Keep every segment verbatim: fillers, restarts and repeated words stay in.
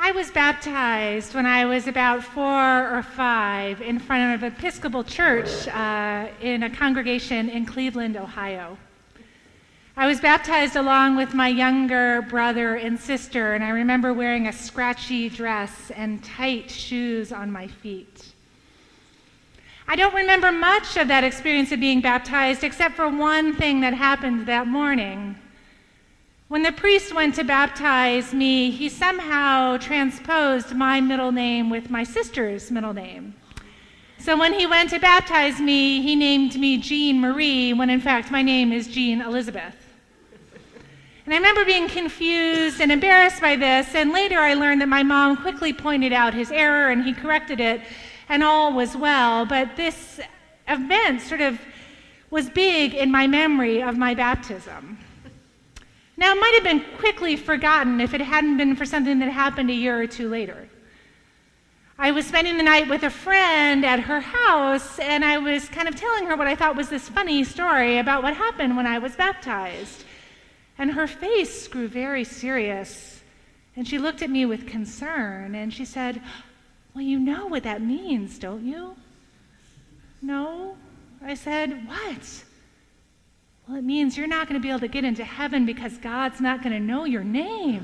I was baptized when I was about four or five in front of an Episcopal church uh, in a congregation in Cleveland, Ohio. I was baptized along with my younger brother and sister, and I remember wearing a scratchy dress and tight shoes on my feet. I don't remember much of that experience of being baptized except for one thing that happened that morning. When the priest went to baptize me, he somehow transposed my middle name with my sister's middle name. So when he went to baptize me, he named me Jean Marie, when in fact my name is Jean Elizabeth. And I remember being confused and embarrassed by this, and later I learned that my mom quickly pointed out his error and he corrected it, and all was well. But this event sort of was big in my memory of my baptism. Now, it might have been quickly forgotten if it hadn't been for something that happened a year or two later. I was spending the night with a friend at her house, and I was kind of telling her what I thought was this funny story about what happened when I was baptized. And her face grew very serious, and she looked at me with concern, and she said, "Well, you know what that means, don't you?" "No." I said, "What?" "Well, it means you're not going to be able to get into heaven because God's not going to know your name."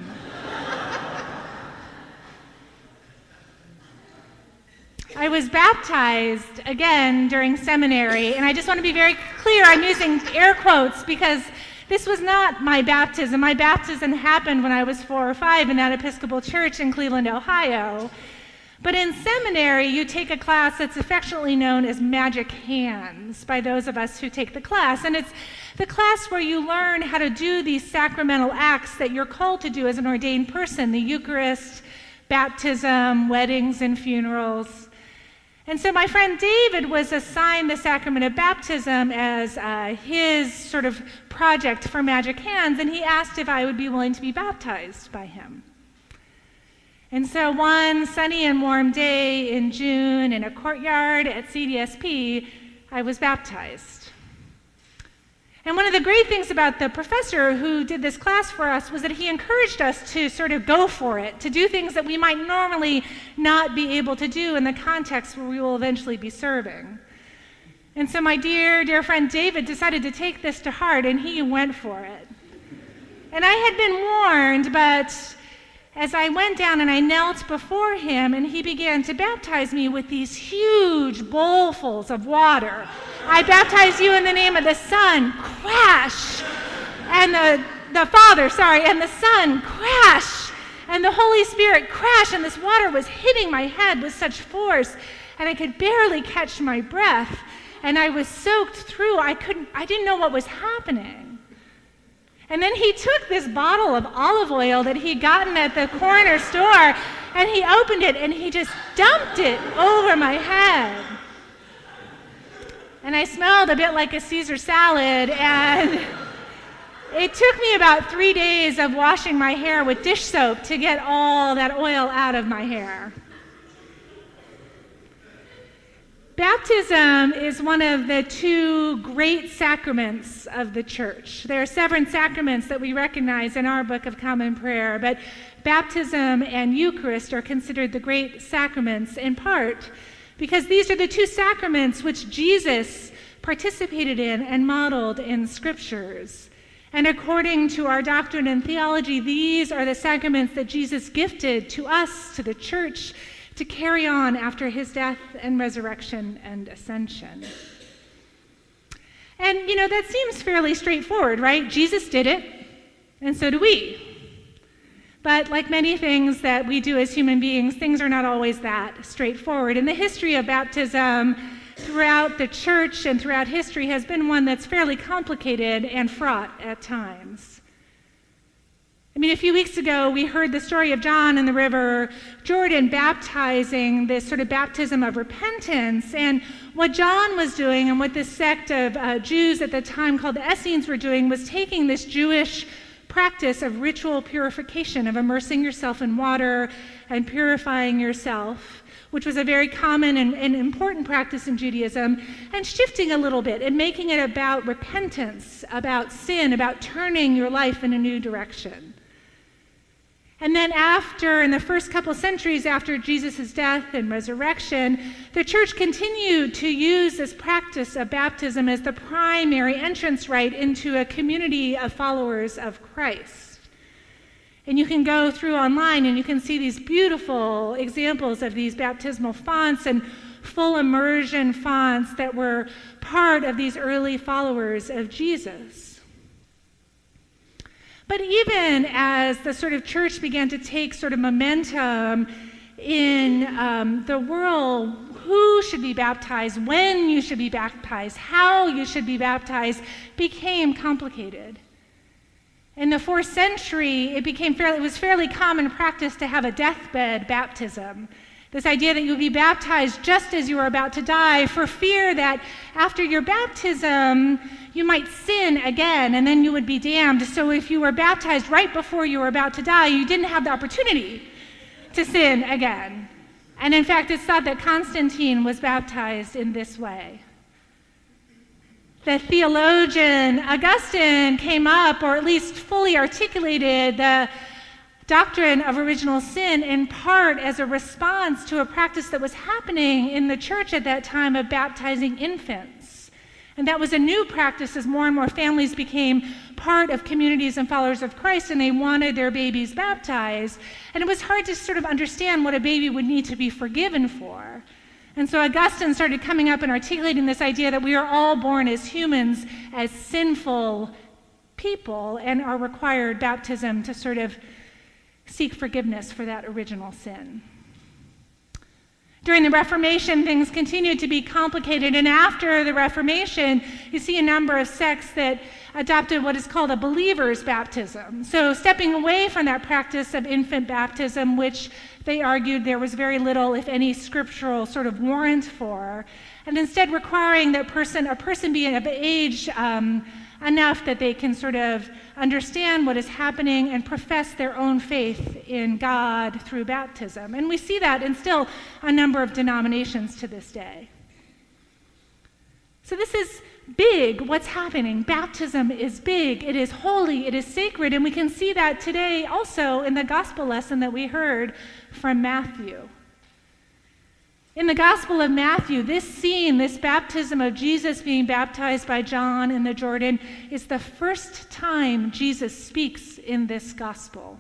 I was baptized again during seminary, and I just want to be very clear, I'm using air quotes because this was not my baptism. My baptism happened when I was four or five in that Episcopal church in Cleveland, Ohio. But in seminary, you take a class that's affectionately known as Magic Hands by those of us who take the class. And it's the class where you learn how to do these sacramental acts that you're called to do as an ordained person, the Eucharist, baptism, weddings, and funerals. And so my friend David was assigned the sacrament of baptism as uh, his sort of project for Magic Hands, and he asked if I would be willing to be baptized by him. And so one sunny and warm day in June in a courtyard at C D S P, I was baptized. And one of the great things about the professor who did this class for us was that he encouraged us to sort of go for it, to do things that we might normally not be able to do in the context where we will eventually be serving. And so my dear, dear friend David decided to take this to heart, and he went for it. And I had been warned, but as I went down and I knelt before him, and he began to baptize me with these huge bowlfuls of water. "I baptize you in the name of the Son," crash, and the, the Father, sorry, and the Son, crash, and the Holy Spirit, crash, and this water was hitting my head with such force, and I could barely catch my breath, and I was soaked through. I couldn't, I didn't know what was happening. And then he took this bottle of olive oil that he'd gotten at the corner store, and he opened it, and he just dumped it over my head. And I smelled a bit like a Caesar salad, and it took me about three days of washing my hair with dish soap to get all that oil out of my hair. Baptism is one of the two great sacraments of the church. There are seven sacraments that we recognize in our Book of Common Prayer, but baptism and Eucharist are considered the great sacraments in part because these are the two sacraments which Jesus participated in and modeled in Scriptures. And according to our doctrine and theology, these are the sacraments that Jesus gifted to us, to the church, to carry on after his death and resurrection and ascension. And, you know, that seems fairly straightforward, right? Jesus did it, and so do we. But like many things that we do as human beings, things are not always that straightforward. And the history of baptism throughout the church and throughout history has been one that's fairly complicated and fraught at times. I mean, a few weeks ago, we heard the story of John in the River Jordan baptizing this sort of baptism of repentance. And what John was doing and what this sect of uh, Jews at the time called the Essenes were doing was taking this Jewish practice of ritual purification, of immersing yourself in water and purifying yourself, which was a very common and, and important practice in Judaism, and shifting a little bit and making it about repentance, about sin, about turning your life in a new direction. And then after, in the first couple centuries after Jesus' death and resurrection, the church continued to use this practice of baptism as the primary entrance rite into a community of followers of Christ. And you can go through online and you can see these beautiful examples of these baptismal fonts and full immersion fonts that were part of these early followers of Jesus. But even as the sort of church began to take sort of momentum in um, the world, who should be baptized, when you should be baptized, how you should be baptized, became complicated. In the fourth century, it became fairly, it was fairly common practice to have a deathbed baptism. This idea that you would be baptized just as you were about to die, for fear that after your baptism, you might sin again and then you would be damned. So if you were baptized right before you were about to die, you didn't have the opportunity to sin again. And in fact, it's thought that Constantine was baptized in this way. The theologian Augustine came up, or at least fully articulated, the doctrine of original sin in part as a response to a practice that was happening in the church at that time of baptizing infants. And that was a new practice as more and more families became part of communities and followers of Christ, and they wanted their babies baptized. And it was hard to sort of understand what a baby would need to be forgiven for. And so Augustine started coming up and articulating this idea that we are all born as humans, as sinful people, and are required baptism to sort of seek forgiveness for that original sin. During the Reformation, things continued to be complicated, and after the Reformation, you see a number of sects that adopted what is called a believer's baptism. So stepping away from that practice of infant baptism, which they argued there was very little, if any, scriptural sort of warrant for, and instead requiring that person, a person be of age um, enough that they can sort of understand what is happening and profess their own faith in God through baptism. And we see that in still a number of denominations to this day. So this is big, what's happening. Baptism is big, it is holy, it is sacred, and we can see that today also in the gospel lesson that we heard from Matthew. In the Gospel of Matthew, this scene, this baptism of Jesus being baptized by John in the Jordan, is the first time Jesus speaks in this gospel.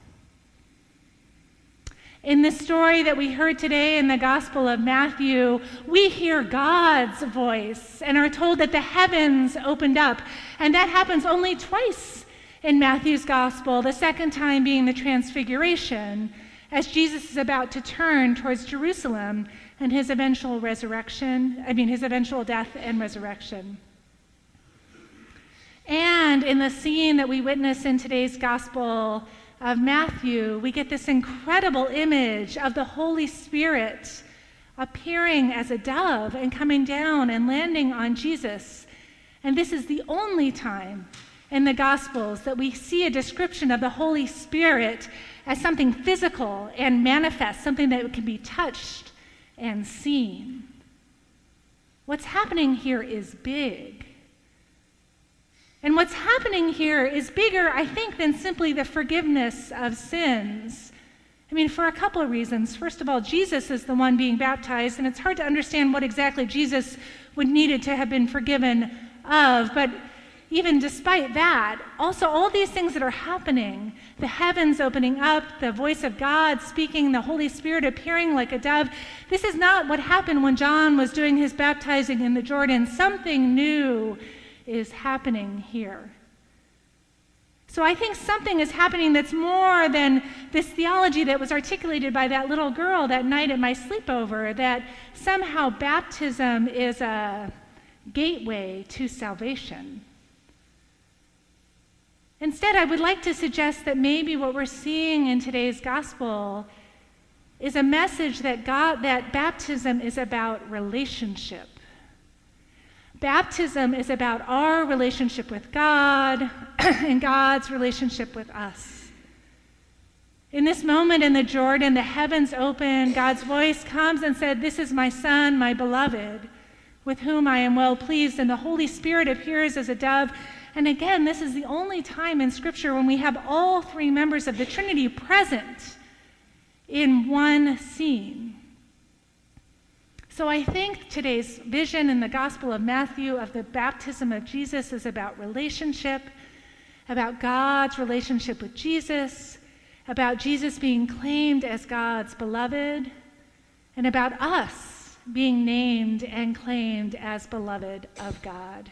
In the story that we heard today in the Gospel of Matthew, we hear God's voice and are told that the heavens opened up. And that happens only twice in Matthew's Gospel, the second time being the Transfiguration, as Jesus is about to turn towards Jerusalem and his eventual resurrection, I mean his eventual death and resurrection. And in the scene that we witness in today's Gospel of Matthew, we get this incredible image of the Holy Spirit appearing as a dove and coming down and landing on Jesus. And this is the only time in the Gospels that we see a description of the Holy Spirit as something physical and manifest, something that can be touched and seen. What's happening here is big. And what's happening here is bigger, I think, than simply the forgiveness of sins. I mean, for a couple of reasons. First of all, Jesus is the one being baptized, and it's hard to understand what exactly Jesus would needed to have been forgiven of. But even despite that, also all these things that are happening, the heavens opening up, the voice of God speaking, the Holy Spirit appearing like a dove, this is not what happened when John was doing his baptizing in the Jordan. Something new is happening here. So I think something is happening that's more than this theology that was articulated by that little girl that night at my sleepover, that somehow baptism is a gateway to salvation. Instead, I would like to suggest that maybe what we're seeing in today's gospel is a message that God, that baptism is about relationship. Baptism is about our relationship with God and God's relationship with us. In this moment in the Jordan, the heavens open, God's voice comes and said, "This is my Son, my beloved, with whom I am well pleased." And the Holy Spirit appears as a dove And again, this is the only time in Scripture when we have all three members of the Trinity present in one scene. So I think today's vision in the Gospel of Matthew of the baptism of Jesus is about relationship, about God's relationship with Jesus, about Jesus being claimed as God's beloved, and about us being named and claimed as beloved of God.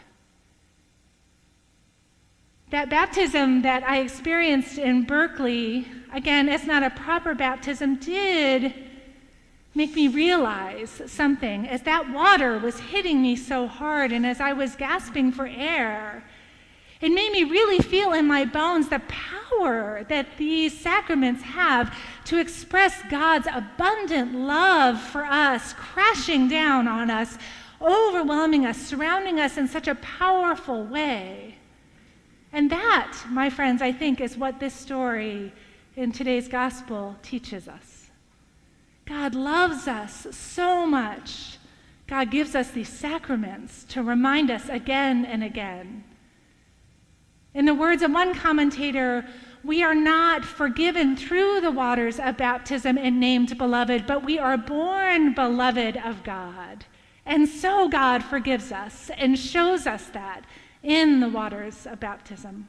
That baptism that I experienced in Berkeley, again, it's not a proper baptism, did make me realize something as that water was hitting me so hard and as I was gasping for air. It made me really feel in my bones the power that these sacraments have to express God's abundant love for us, crashing down on us, overwhelming us, surrounding us in such a powerful way. And that, my friends, I think is what this story in today's gospel teaches us. God loves us so much. God gives us these sacraments to remind us again and again. In the words of one commentator, we are not forgiven through the waters of baptism and named beloved, but we are born beloved of God. And so God forgives us and shows us that in the waters of baptism.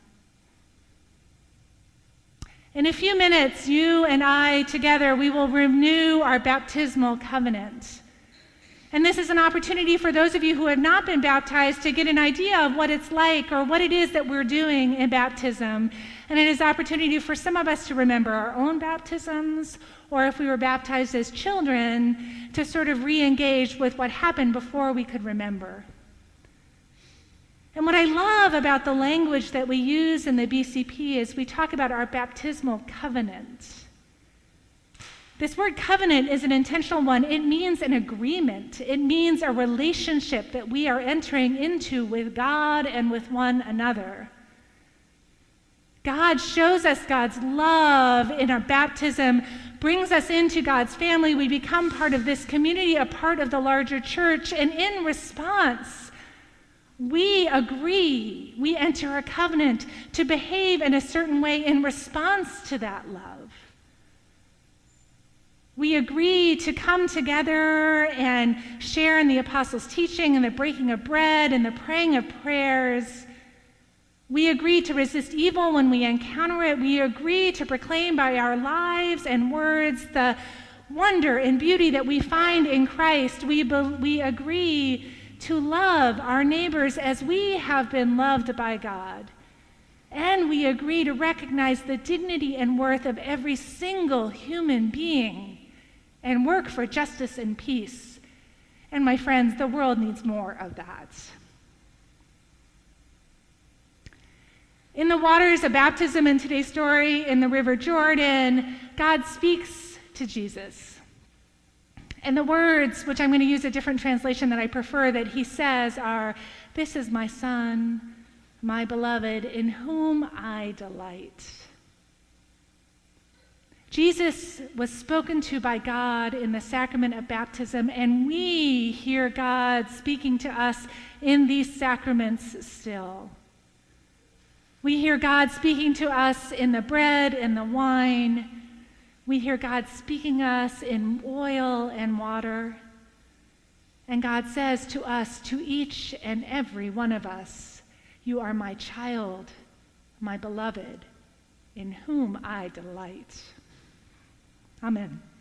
In a few minutes, you and I together, we will renew our baptismal covenant. And this is an opportunity for those of you who have not been baptized to get an idea of what it's like or what it is that we're doing in baptism. And it is an opportunity for some of us to remember our own baptisms, or if we were baptized as children, to sort of re-engage with what happened before we could remember. And what I love about the language that we use in the B C P is we talk about our baptismal covenant. This word covenant is an intentional one. It means an agreement. It means a relationship that we are entering into with God and with one another. God shows us God's love in our baptism, brings us into God's family. We become part of this community, a part of the larger church, and in response, we agree, we enter a covenant to behave in a certain way in response to that love. We agree to come together and share in the apostles' teaching and the breaking of bread and the praying of prayers. We agree to resist evil when we encounter it. We agree to proclaim by our lives and words the wonder and beauty that we find in Christ. We, be, we agree to love our neighbors as we have been loved by God. And we agree to recognize the dignity and worth of every single human being and work for justice and peace. And my friends, the world needs more of that. In the waters of baptism in today's story, in the River Jordan, God speaks to Jesus. And the words, which I'm going to use a different translation that I prefer, that he says are, "This is my son, my beloved, in whom I delight." Jesus was spoken to by God in the sacrament of baptism, and we hear God speaking to us in these sacraments still. We hear God speaking to us in the bread and the wine. We hear God speaking us in oil and water. And God says to us, to each and every one of us, "You are my child, my beloved, in whom I delight." Amen.